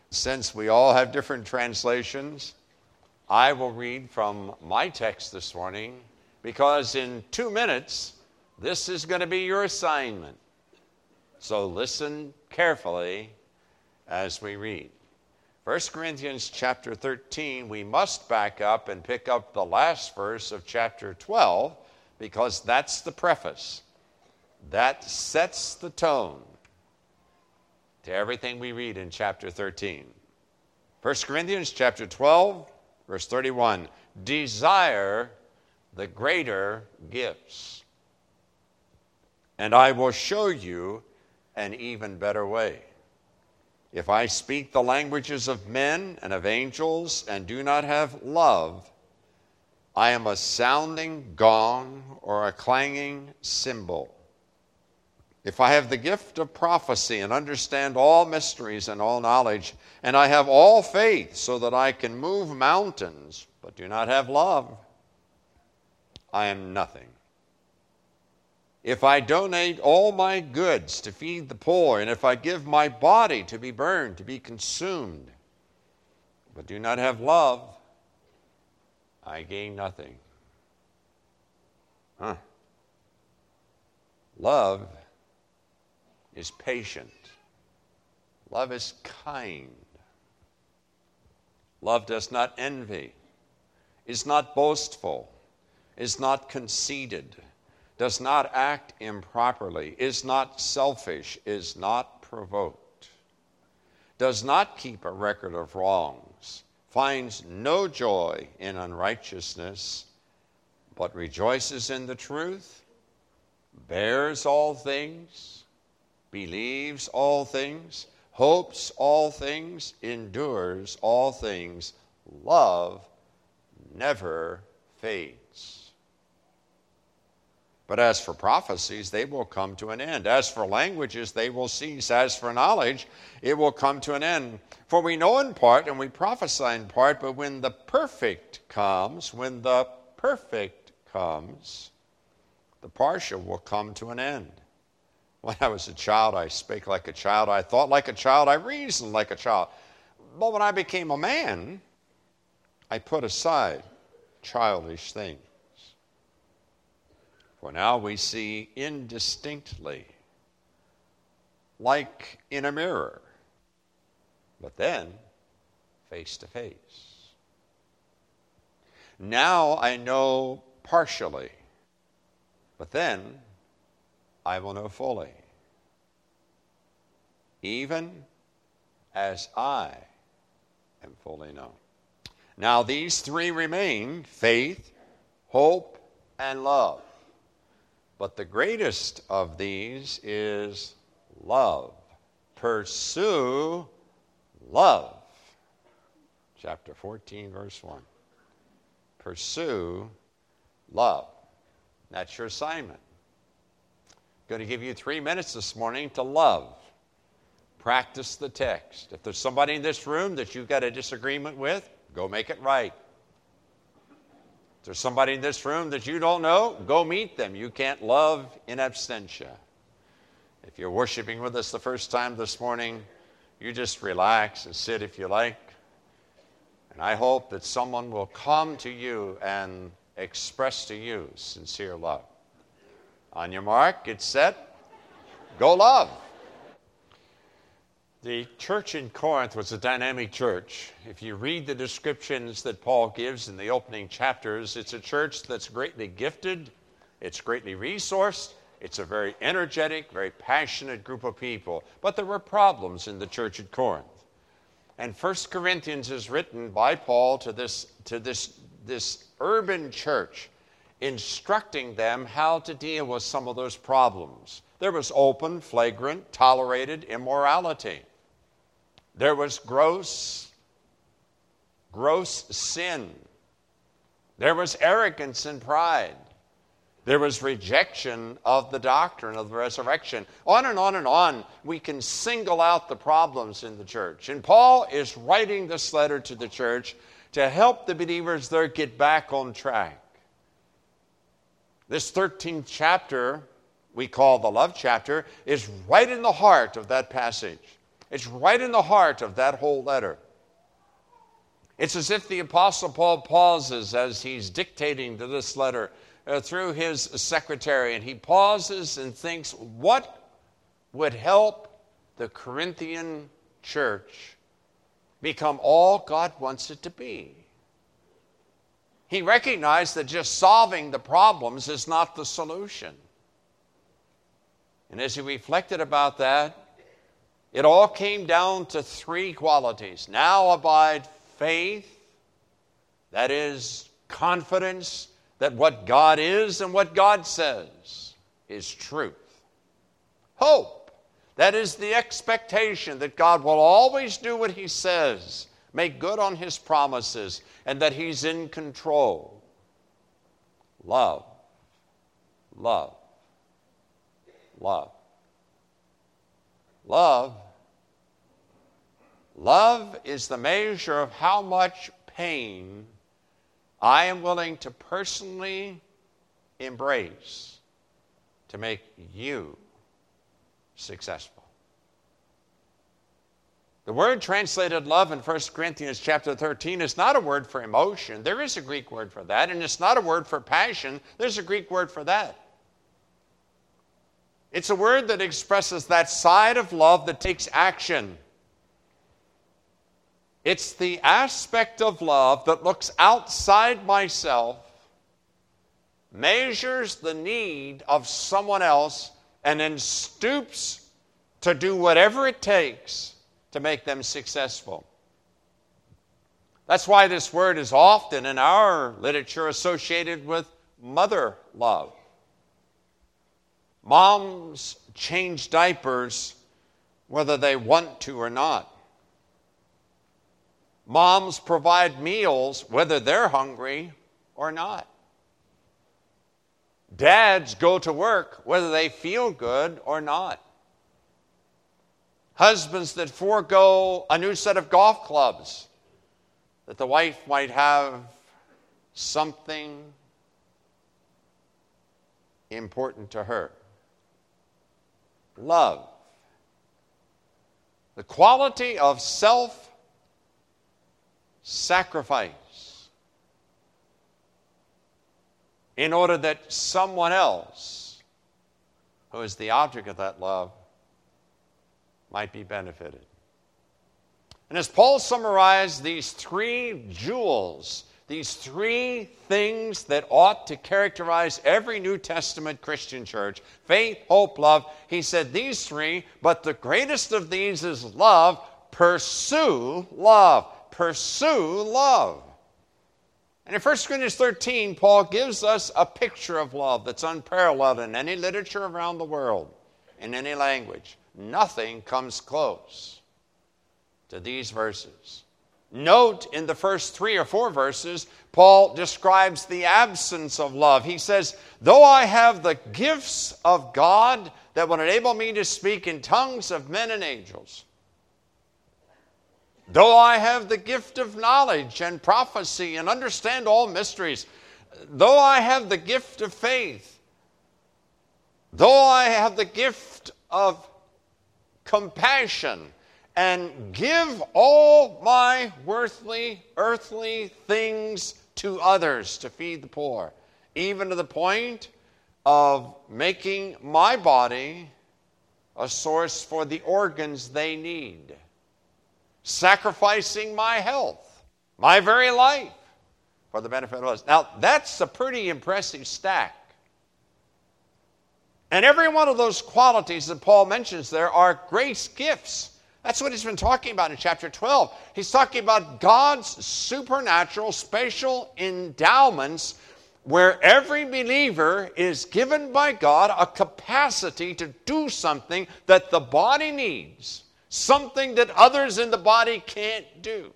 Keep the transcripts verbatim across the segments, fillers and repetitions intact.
Since we all have different translations, I will read from my text this morning, because in two minutes, this is going to be your assignment. So listen carefully as we read. First Corinthians chapter thirteen, we must back up and pick up the last verse of chapter twelve, because that's the preface. That sets the tone to everything we read in chapter thirteen. First Corinthians chapter twelve, verse thirty-one. Desire the greater gifts, and I will show you an even better way. If I speak the languages of men and of angels and do not have love, I am a sounding gong or a clanging cymbal. If I have the gift of prophecy and understand all mysteries and all knowledge, and I have all faith so that I can move mountains, but do not have love, I am nothing. If I donate all my goods to feed the poor, and if I give my body to be burned, to be consumed, but do not have love, I gain nothing. Huh. Love is patient. Love is kind. Love does not envy, is not boastful, is not conceited, does not act improperly, is not selfish, is not provoked, does not keep a record of wrongs, finds no joy in unrighteousness, but rejoices in the truth, bears all things, believes all things, hopes all things, endures all things. Love never fades. But as for prophecies, they will come to an end. As for languages, they will cease. As for knowledge, it will come to an end. For we know in part and we prophesy in part, but when the perfect comes, when the perfect comes, the partial will come to an end. When I was a child, I spake like a child, I thought like a child, I reasoned like a child. But when I became a man, I put aside childish things. For now we see indistinctly, like in a mirror, but then face to face. Now I know partially, but then I will know fully, even as I am fully known. Now these three remain: faith, hope, and love. But the greatest of these is love. Pursue love. Chapter fourteen, verse one. Pursue love. That's your assignment. I'm going to give you three minutes this morning to love. Practice the text. If there's somebody in this room that you've got a disagreement with, go make it right. If there's somebody in this room that you don't know, go meet them. You can't love in absentia. If you're worshiping with us the first time this morning, you just relax and sit if you like. And I hope that someone will come to you and express to you sincere love. On your mark, get set, go love. The church in Corinth was a dynamic church. If you read the descriptions that Paul gives in the opening chapters, it's a church that's greatly gifted, it's greatly resourced, it's a very energetic, very passionate group of people. But there were problems in the church at Corinth. And First Corinthians is written by Paul to this, to this, this urban church, instructing them how to deal with some of those problems. There was open, flagrant, tolerated immorality. There was gross, gross sin. There was arrogance and pride. There was rejection of the doctrine of the resurrection. On and on and on, we can single out the problems in the church. And Paul is writing this letter to the church to help the believers there get back on track. This thirteenth chapter, we call the love chapter, is right in the heart of that passage. It's right in the heart of that whole letter. It's as if the Apostle Paul pauses as he's dictating to this letter uh, through his secretary, and he pauses and thinks, what would help the Corinthian church become all God wants it to be? He recognized that just solving the problems is not the solution. And as he reflected about that, it all came down to three qualities. Now abide faith, that is confidence that what God is and what God says is truth. Hope, that is the expectation that God will always do what he says, make good on his promises, and that he's in control. Love, love, love. Love Love is the measure of how much pain I am willing to personally embrace to make you successful. The word translated love in First Corinthians chapter thirteen is not a word for emotion. There is a Greek word for that, and it's not a word for passion. There's a Greek word for that. It's a word that expresses that side of love that takes action. It's the aspect of love that looks outside myself, measures the need of someone else, and then stoops to do whatever it takes to make them successful. That's why this word is often in our literature associated with mother love. Moms change diapers whether they want to or not. Moms provide meals whether they're hungry or not. Dads go to work whether they feel good or not. Husbands that forego a new set of golf clubs that the wife might have something important to her. Love. The quality of self sacrifice in order that someone else who is the object of that love might be benefited. And as Paul summarized these three jewels, these three things that ought to characterize every New Testament Christian church, faith, hope, love, he said these three, but the greatest of these is love. Pursue love. Pursue love. And in First Corinthians thirteen, Paul gives us a picture of love that's unparalleled in any literature around the world, in any language. Nothing comes close to these verses. Note in the first three or four verses, Paul describes the absence of love. He says, though I have the gifts of God that would enable me to speak in tongues of men and angels, though I have the gift of knowledge and prophecy and understand all mysteries, though I have the gift of faith, though I have the gift of compassion, and give all my worthly, earthly things to others to feed the poor, even to the point of making my body a source for the organs they need, sacrificing my health, my very life, for the benefit of others. Now, that's a pretty impressive stack. And every one of those qualities that Paul mentions there are grace gifts. That's what he's been talking about in chapter twelve. He's talking about God's supernatural, special endowments where every believer is given by God a capacity to do something that the body needs, something that others in the body can't do.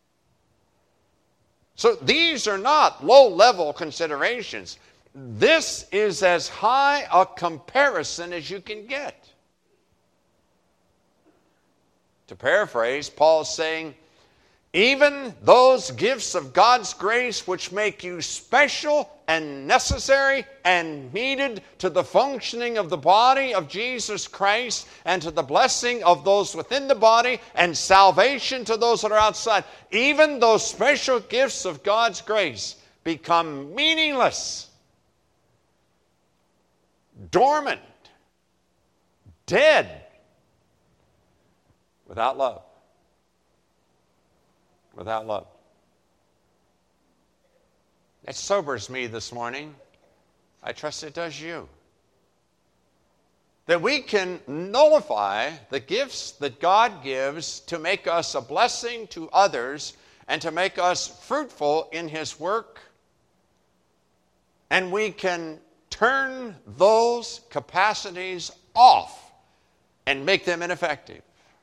So these are not low-level considerations. This is as high a comparison as you can get. To paraphrase, Paul's saying, even those gifts of God's grace which make you special and necessary and needed to the functioning of the body of Jesus Christ and to the blessing of those within the body and salvation to those that are outside. Even those special gifts of God's grace become meaningless, dormant, dead, without love. Without love. It sobers me this morning. I trust it does you. That we can nullify the gifts that God gives to make us a blessing to others and to make us fruitful in His work. And we can turn those capacities off and make them ineffective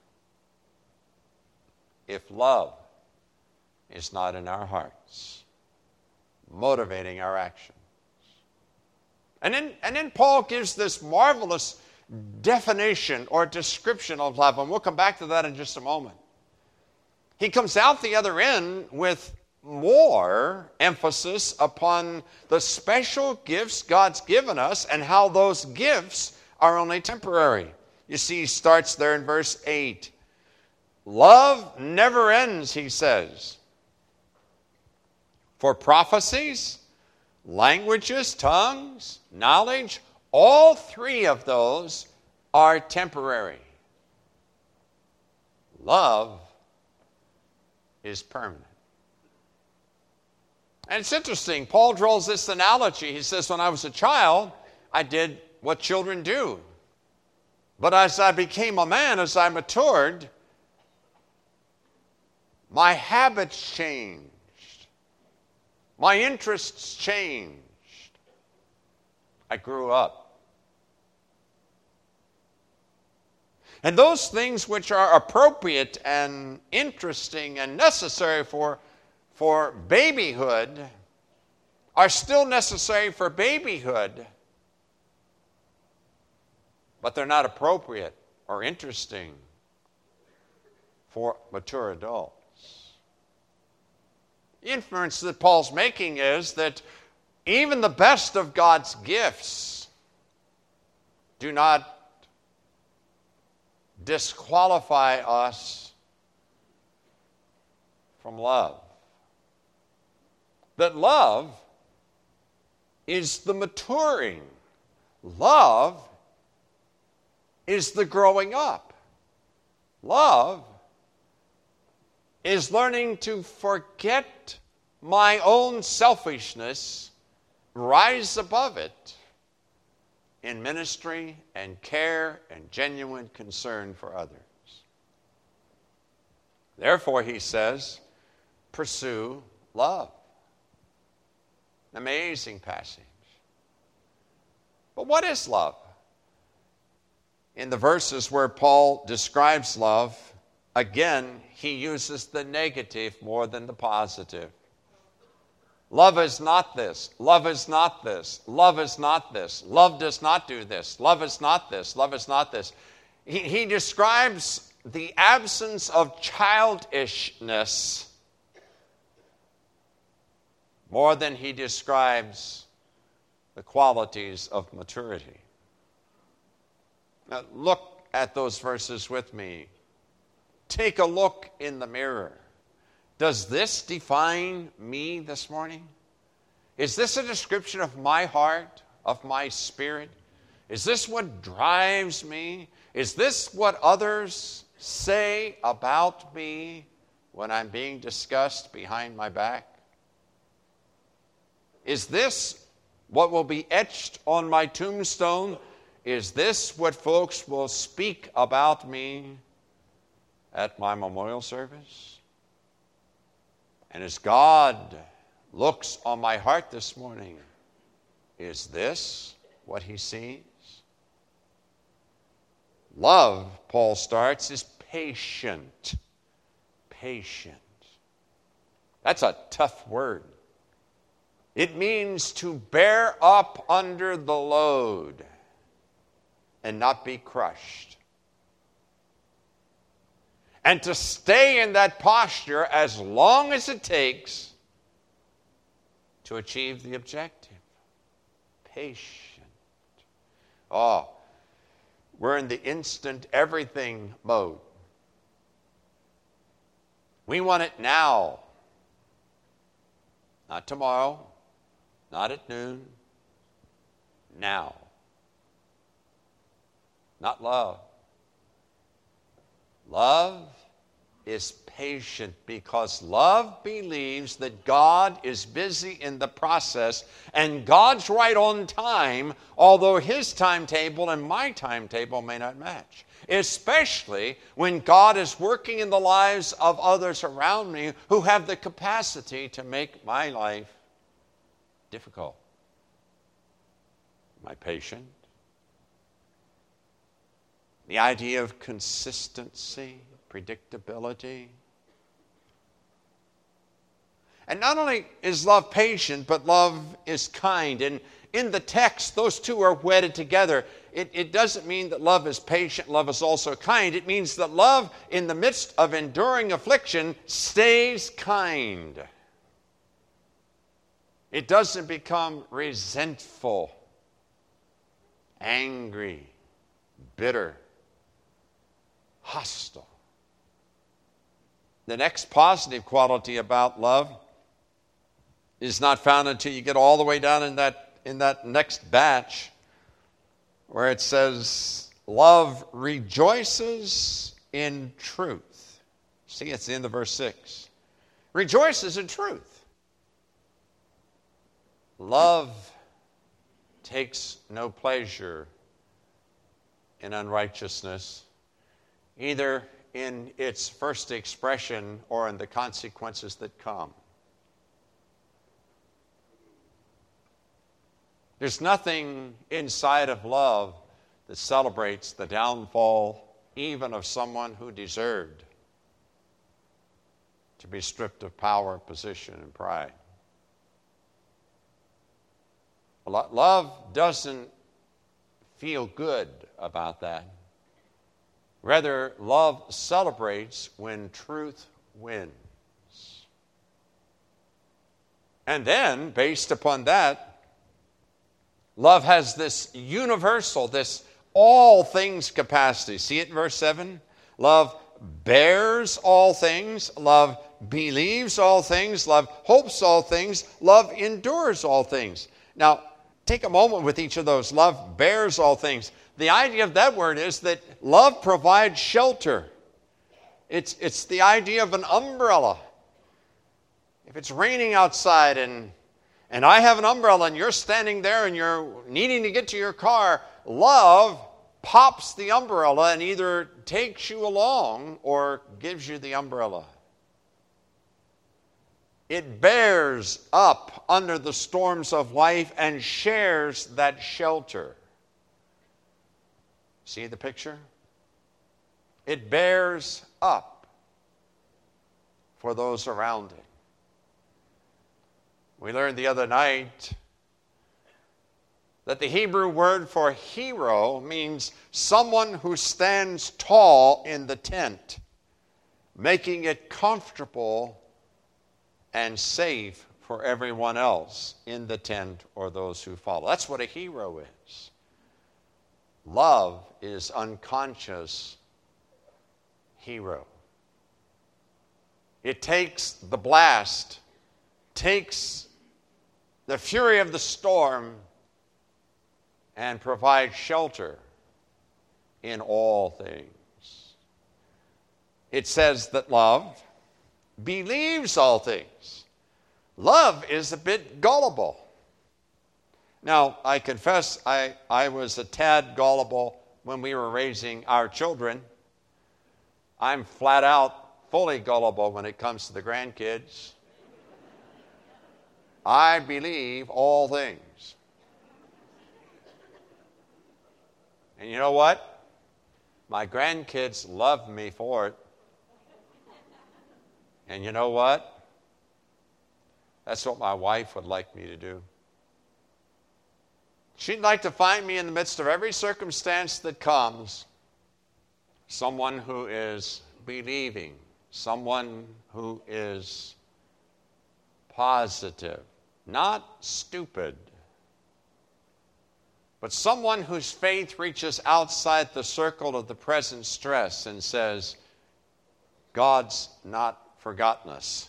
if love is not in our hearts, motivating our actions. And then, and then Paul gives this marvelous definition or description of love, and we'll come back to that in just a moment. He comes out the other end with more emphasis upon the special gifts God's given us and how those gifts are only temporary. You see, he starts there in verse eight. Love never ends, he says. For prophecies, languages, tongues, knowledge, all three of those are temporary. Love is permanent. And it's interesting, Paul draws this analogy. He says, when I was a child, I did what children do. But as I became a man, as I matured, my habits changed. My interests changed. I grew up. And those things which are appropriate and interesting and necessary for, for babyhood are still necessary for babyhood, but they're not appropriate or interesting for mature adults. The inference that Paul's making is that even the best of God's gifts do not disqualify us from love. That love is the maturing. Love is the growing up. Love is learning to forget my own selfishness, rise above it in ministry and care and genuine concern for others. Therefore, he says, pursue love. An amazing passage. But what is love? In the verses where Paul describes love, again, he uses the negative more than the positive. Love is not this. Love is not this. Love is not this. Love does not do this. Love is not this. Love is not this. He, he describes the absence of childishness more than he describes the qualities of maturity. Now, look at those verses with me. Take a look in the mirror. Does this define me this morning? Is this a description of my heart, of my spirit? Is this what drives me? Is this what others say about me when I'm being discussed behind my back? Is this what will be etched on my tombstone? Is this what folks will speak about me at my memorial service? And as God looks on my heart this morning, is this what he sees? Love, Paul starts, is patient. Patient. That's a tough word. It means to bear up under the load and not be crushed. and to stay in that posture as long as it takes to achieve the objective. Patient. Oh, we're in the instant everything mode. We want it now. Not tomorrow, not at noon, now. Not love. Love is patient because love believes that God is busy in the process and God's right on time, although his timetable and my timetable may not match. Especially when God is working in the lives of others around me who have the capacity to make my life difficult. Am I patient? The idea of consistency, predictability. And not only is love patient, but love is kind. And in the text, those two are wedded together. It, it doesn't mean that love is patient, love is also kind. It means that love, in the midst of enduring affliction, stays kind. It doesn't become resentful, angry, bitter, hostile. The next positive quality about love is not found until you get all the way down in that, in that next batch where it says, love rejoices in truth. See, it's the end of verse six. Rejoices in truth. Love takes no pleasure in unrighteousness, either in its first expression or in the consequences that come. There's nothing inside of love that celebrates the downfall even of someone who deserved to be stripped of power, position, and pride. Love doesn't feel good about that. Rather, love celebrates when truth wins. And then, based upon that, love has this universal, this all things capacity. See it in verse seven? Love bears all things. Love believes all things. Love hopes all things. Love endures all things. Now, take a moment with each of those. Love bears all things. The idea of that word is that love provides shelter. It's, it's the idea of an umbrella. If it's raining outside and And I have an umbrella and you're standing there and you're needing to get to your car, love pops the umbrella and either takes you along or gives you the umbrella. It bears up under the storms of life and shares that shelter. See the picture? It bears up for those around it. We learned the other night that the Hebrew word for hero means someone who stands tall in the tent, making it comfortable and safe for everyone else in the tent or those who follow. That's what a hero is. Love is unconscious hero. It takes the blast, takes the fury of the storm, and provides shelter in all things. It says that love believes all things. Love is a bit gullible. Now, I confess I, I was a tad gullible when we were raising our children. I'm flat out fully gullible when it comes to the grandkids. I believe all things. And you know what? My grandkids love me for it. And you know what? That's what my wife would like me to do. She'd like to find me in the midst of every circumstance that comes, someone who is believing, someone who is positive, not stupid, but someone whose faith reaches outside the circle of the present stress and says, God's not forgotten us.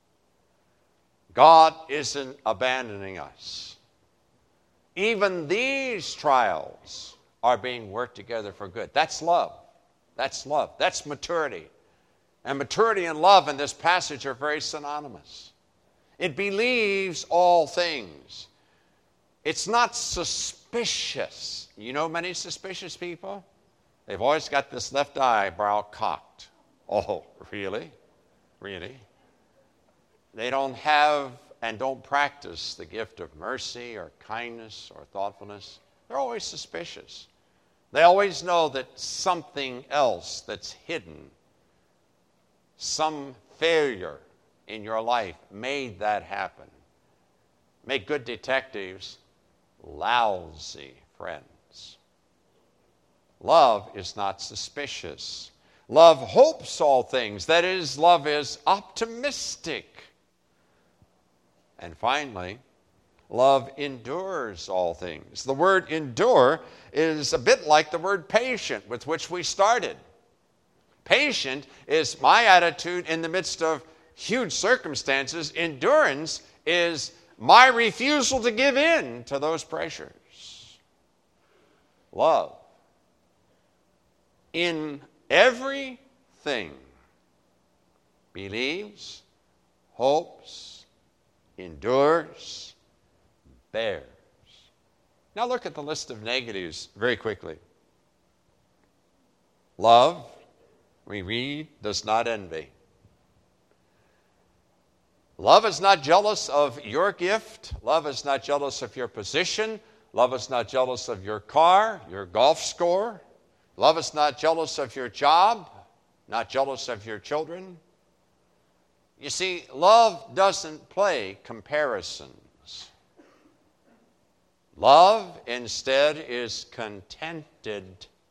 God isn't abandoning us. Even these trials are being worked together for good. That's love. That's love. That's maturity. And maturity and love in this passage are very synonymous. It believes all things. It's not suspicious. You know many suspicious people? They've always got this left eyebrow cocked. Oh, really? Really? They don't have and don't practice the gift of mercy or kindness or thoughtfulness. They're always suspicious. They always know that something else that's hidden, some failure in your life made that happen. Make good detectives lousy friends. Love is not suspicious. Love hopes all things. That is, love is optimistic. And finally, love endures all things. The word endure is a bit like the word patient with which we started. Patient is my attitude in the midst of huge circumstances. Endurance is my refusal to give in to those pressures. Love in everything believes, hopes, endures, bears. Now look at the list of negatives very quickly. Love, we read, does not envy. Love is not jealous of your gift. Love is not jealous of your position. Love is not jealous of your car, your golf score. Love is not jealous of your job, not jealous of your children. You see, love doesn't play comparisons. Love, instead, is contented,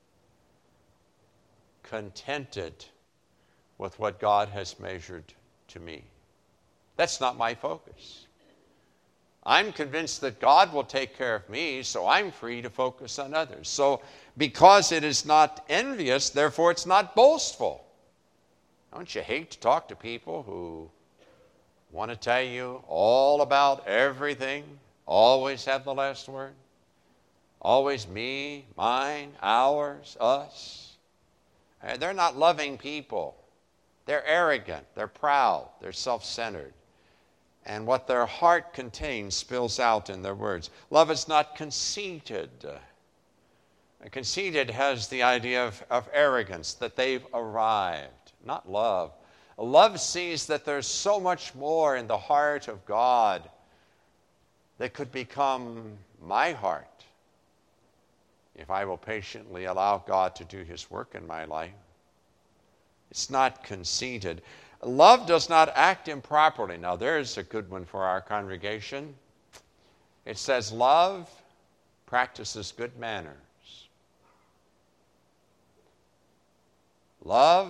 contented with what God has measured to me. That's not my focus. I'm convinced that God will take care of me, so I'm free to focus on others. So, because it is not envious, therefore it's not boastful. Don't you hate to talk to people who want to tell you all about everything, always have the last word? Always me, mine, ours, us. And they're not loving people. They're arrogant, they're proud, they're self-centered. And what their heart contains spills out in their words. Love is not conceited. Uh, conceited has the idea of, of arrogance, that they've arrived. Not love. Love sees that there's so much more in the heart of God that could become my heart if I will patiently allow God to do his work in my life. It's not conceited. Love does not act improperly. Now, there's a good one for our congregation. It says, love practices good manners. Love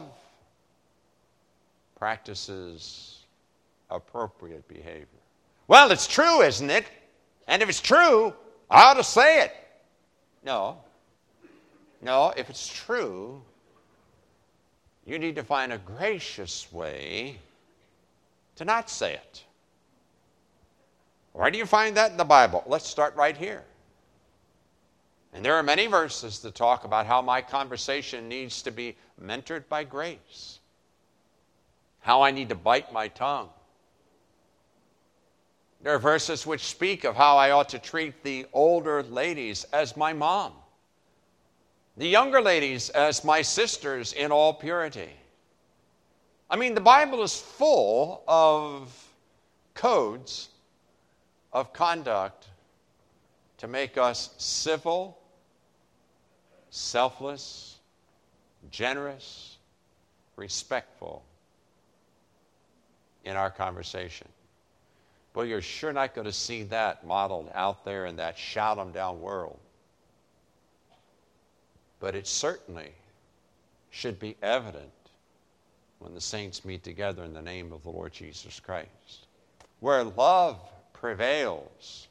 practices appropriate behavior. Well, it's true, isn't it? And if it's true, I ought to say it. No. No, if it's true, you need to find a gracious way to not say it. Where do you find that in the Bible? Let's start right here. And there are many verses that talk about how my conversation needs to be mentored by grace. How I need to bite my tongue. There are verses which speak of how I ought to treat the older ladies as my mom. The younger ladies as my sisters in all purity. I mean, the Bible is full of codes of conduct to make us civil, selfless, generous, respectful in our conversation. Well, you're sure not going to see that modeled out there in that shout 'em down world. But it certainly should be evident when the saints meet together in the name of the Lord Jesus Christ. Where love prevails,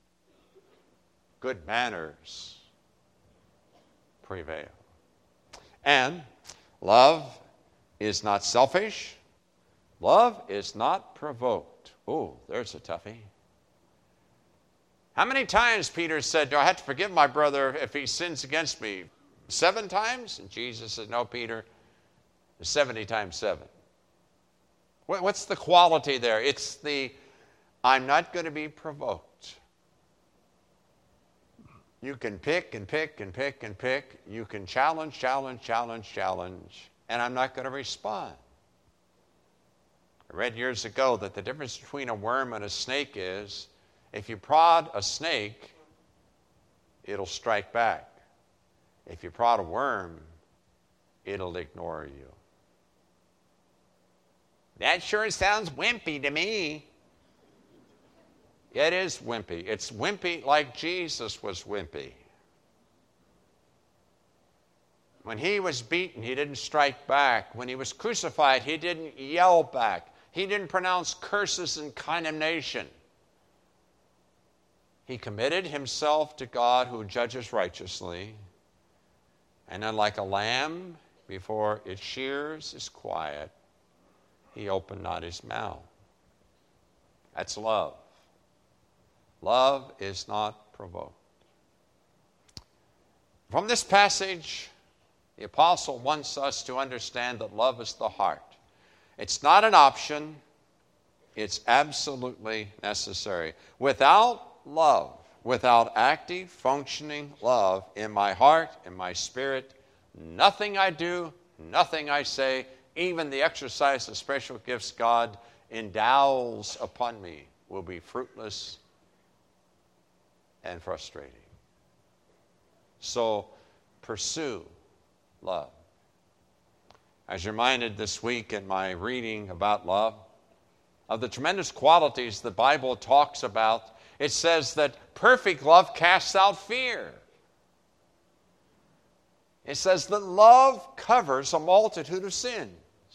good manners prevail. And love is not selfish. Love is not provoked. Oh, there's a toughie. How many times Peter said, do I have to forgive my brother if he sins against me? Seven times? And Jesus said, no, Peter, seventy times seven. What's the quality there? It's the, I'm not going to be provoked. You can pick and pick and pick and pick. You can challenge, challenge, challenge, challenge, and I'm not going to respond. I read years ago that the difference between a worm and a snake is, if you prod a snake, it'll strike back. If you prod a worm, it'll ignore you. That sure sounds wimpy to me. It is wimpy. It's wimpy like Jesus was wimpy. When he was beaten, he didn't strike back. When he was crucified, he didn't yell back. He didn't pronounce curses and condemnation. He committed himself to God who judges righteously. And then like a lamb before its shears is quiet, he opened not his mouth. That's love. Love is not provoked. From this passage, the apostle wants us to understand that love is the heart. It's not an option. It's absolutely necessary. Without love, without active, functioning love in my heart, in my spirit, nothing I do, nothing I say, even the exercise of special gifts God endows upon me will be fruitless and frustrating. So pursue love. I was reminded this week in my reading about love of the tremendous qualities the Bible talks about. It says that perfect love casts out fear. It says that love covers a multitude of sins.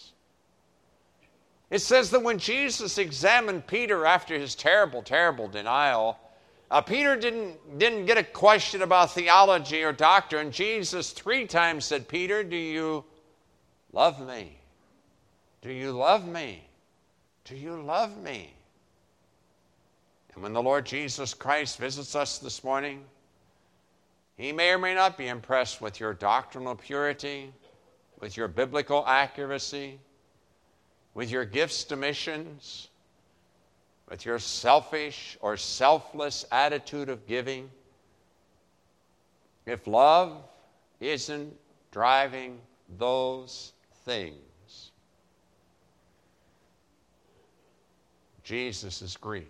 It says that when Jesus examined Peter after his terrible, terrible denial, uh, Peter didn't, didn't get a question about theology or doctrine. Jesus three times said, Peter, do you love me? Do you love me? Do you love me? And when the Lord Jesus Christ visits us this morning, he may or may not be impressed with your doctrinal purity, with your biblical accuracy, with your gifts to missions, with your selfish or selfless attitude of giving. If love isn't driving those things, Jesus is grieved.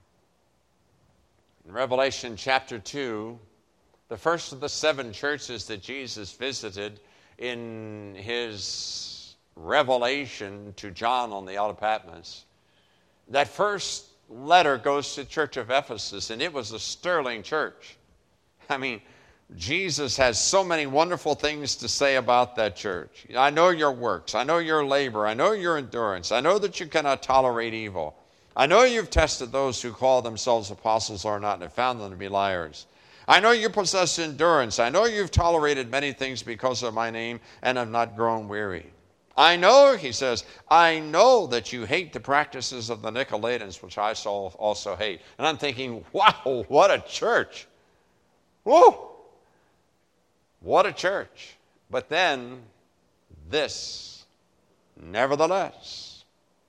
In Revelation chapter two, the first of the seven churches that Jesus visited in his revelation to John on the Isle of Patmos, that first letter goes to the church of Ephesus, and it was a sterling church. I mean, Jesus has so many wonderful things to say about that church. I know your works. I know your labor. I know your endurance. I know that you cannot tolerate evil. I know you've tested those who call themselves apostles or not and have found them to be liars. I know you possess endurance. I know you've tolerated many things because of my name and have not grown weary. I know, he says, I know that you hate the practices of the Nicolaitans, which I also hate. And I'm thinking, wow, what a church. Woo! What a church. But then, this, nevertheless,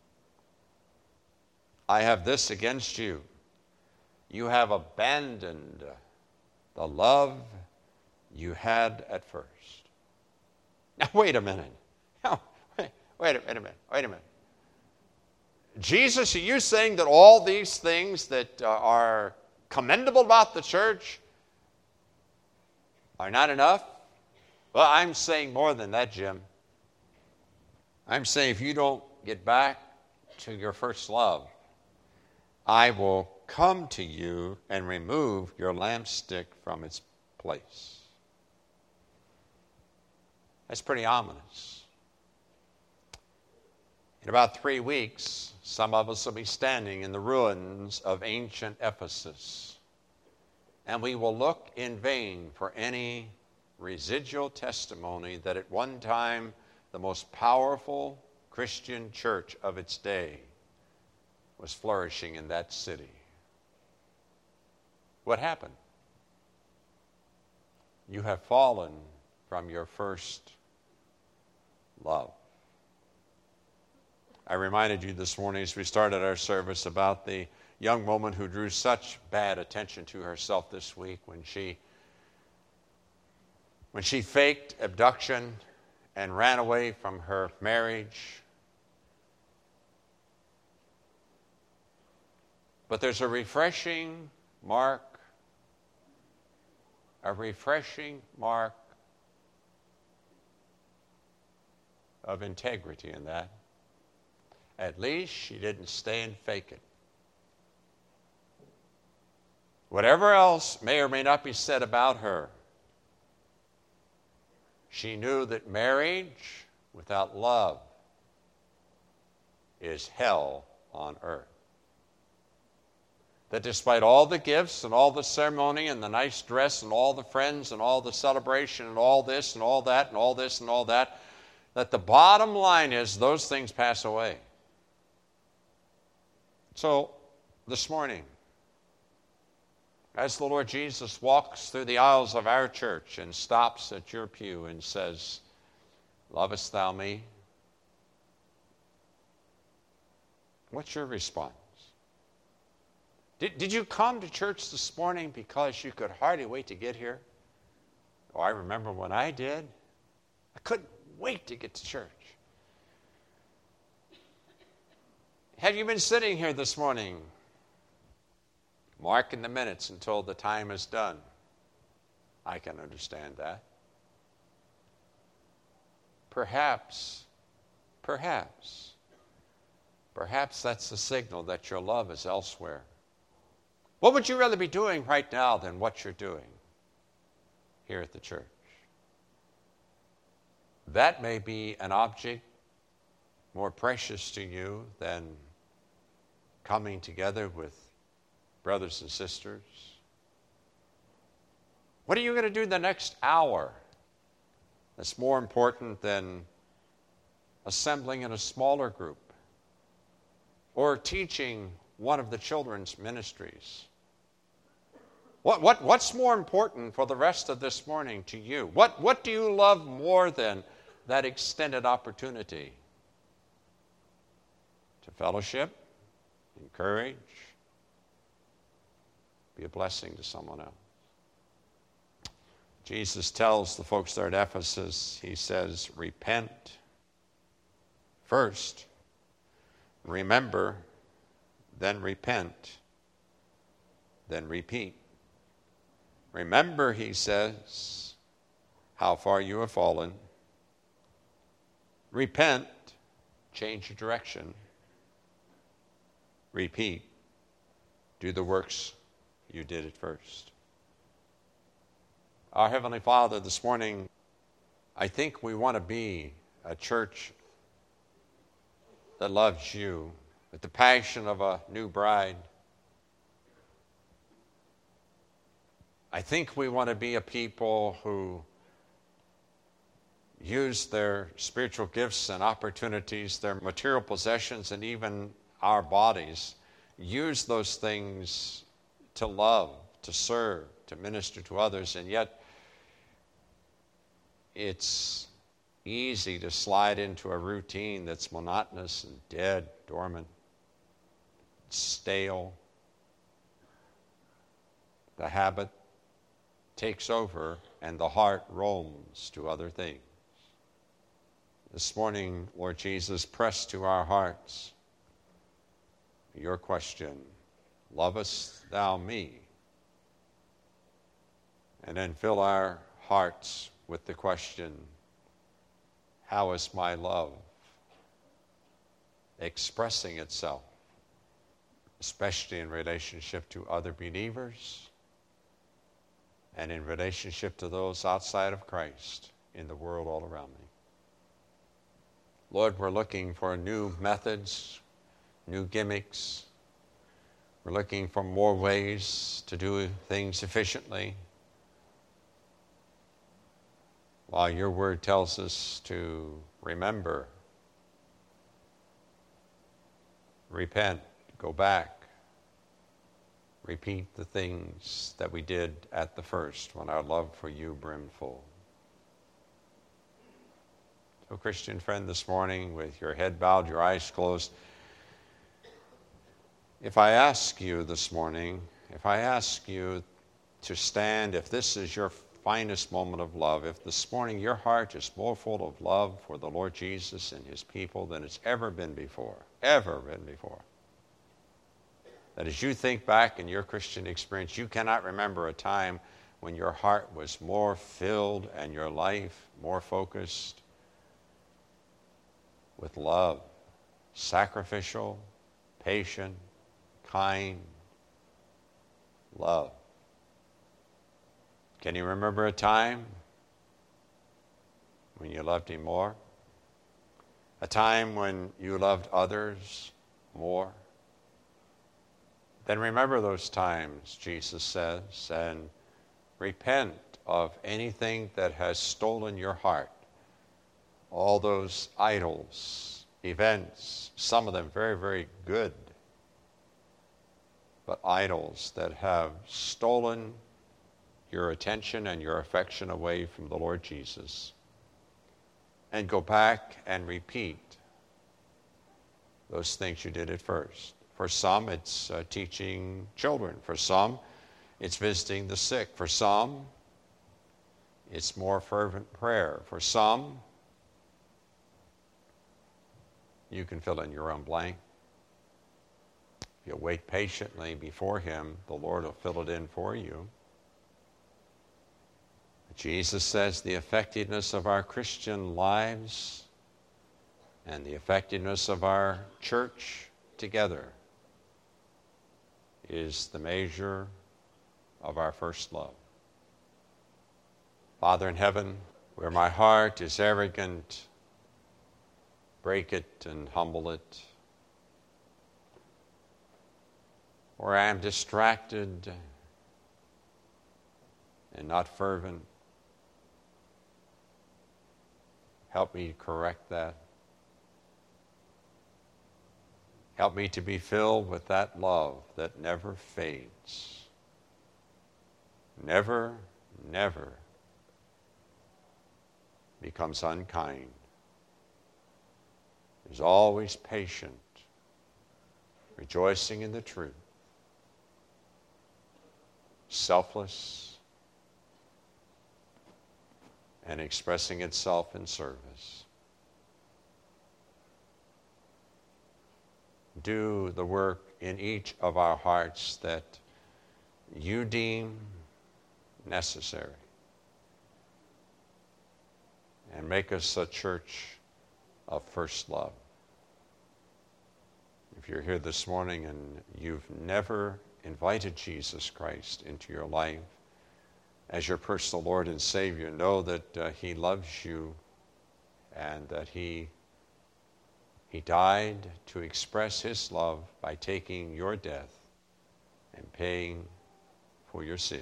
I have this against you. You have abandoned the love you had at first. Now, wait a minute. Now, wait, wait, a, wait a minute. Wait a minute. Jesus, are you saying that all these things that uh, are commendable about the church are not enough? Well, I'm saying more than that, Jim. I'm saying if you don't get back to your first love, I will come to you and remove your lampstick from its place. That's pretty ominous. In about three weeks, some of us will be standing in the ruins of ancient Ephesus, and we will look in vain for any residual testimony that at one time the most powerful Christian church of its day was flourishing in that city. What happened? You have fallen from your first love. I reminded you this morning as we started our service about the young woman who drew such bad attention to herself this week when she when she faked abduction and ran away from her marriage. But there's a refreshing mark, a refreshing mark of integrity in that. At least she didn't stay and fake it. Whatever else may or may not be said about her, she knew that marriage without love is hell on earth. That despite all the gifts and all the ceremony and the nice dress and all the friends and all the celebration and all this and all that and all this and all that, that the bottom line is those things pass away. So, this morning, as the Lord Jesus walks through the aisles of our church and stops at your pew and says, "Lovest thou me?" What's your response? Did, did you come to church this morning because you could hardly wait to get here? Oh, I remember when I did. I couldn't wait to get to church. Have you been sitting here this morning, marking the minutes until the time is done? I can understand that. Perhaps, perhaps, perhaps that's the signal that your love is elsewhere. What would you rather be doing right now than what you're doing here at the church? That may be an object more precious to you than coming together with brothers and sisters. What are you going to do the next hour that's more important than assembling in a smaller group or teaching one of the children's ministries? What, what, what's more important for the rest of this morning to you? What, what do you love more than that extended opportunity to fellowship, encourage, be a blessing to someone else? Jesus tells the folks there at Ephesus, he says, repent first, remember, then repent, then repeat. Remember, he says, how far you have fallen. Repent, change your direction. Repeat, do the works you did at first. Our Heavenly Father, this morning, I think we want to be a church that loves you with the passion of a new bride. I think we want to be a people who use their spiritual gifts and opportunities, their material possessions, and even our bodies, use those things to love, to serve, to minister to others, and yet it's easy to slide into a routine that's monotonous and dead, dormant, stale. The habit takes over and the heart roams to other things. This morning, Lord Jesus, press to our hearts your question, lovest thou me? And then fill our hearts with the question, how is my love expressing itself, especially in relationship to other believers and in relationship to those outside of Christ in the world all around me? Lord, we're looking for new methods, new gimmicks. We're looking for more ways to do things efficiently, while your word tells us to remember, repent, go back, repeat the things that we did at the first when our love for you brimmed full. So, Christian friend, this morning, with your head bowed, your eyes closed, if I ask you this morning, if I ask you to stand, if this is your finest moment of love, if this morning your heart is more full of love for the Lord Jesus and his people than it's ever been before, ever been before, that as you think back in your Christian experience, you cannot remember a time when your heart was more filled and your life more focused with love, sacrificial, patient, kind love. Can you remember a time when you loved him more? A time when you loved others more? Then remember those times, Jesus says, and repent of anything that has stolen your heart. All those idols, events, some of them very, very good, but idols that have stolen your attention and your affection away from the Lord Jesus. And go back and repeat those things you did at first. For some, it's uh, teaching children. For some, it's visiting the sick. For some, it's more fervent prayer. For some, you can fill in your own blank. If you wait patiently before him, the Lord will fill it in for you. Jesus says the effectiveness of our Christian lives and the effectiveness of our church together is the measure of our first love. Father in heaven, where my heart is arrogant, break it and humble it. Where I am distracted and not fervent, help me correct that. Help me to be filled with that love that never fades. Never, never becomes unkind. Is always patient, rejoicing in the truth, selfless, and expressing itself in service. Do the work in each of our hearts that you deem necessary. And make us a church of first love. If you're here this morning and you've never invited Jesus Christ into your life as your personal Lord and Savior, know that uh, he loves you and that he, he died to express his love by taking your death and paying for your sins.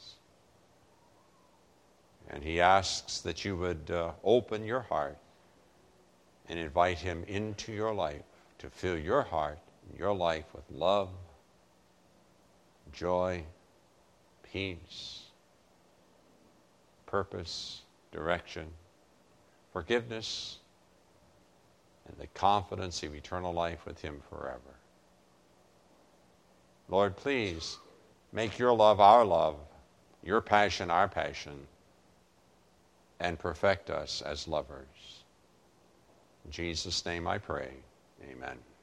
And he asks that you would uh, open your heart and invite him into your life to fill your heart and your life with love, joy, peace, purpose, direction, forgiveness, and the confidence of eternal life with him forever. Lord, please make your love our love, your passion our passion, and perfect us as lovers. In Jesus' name I pray. Amen.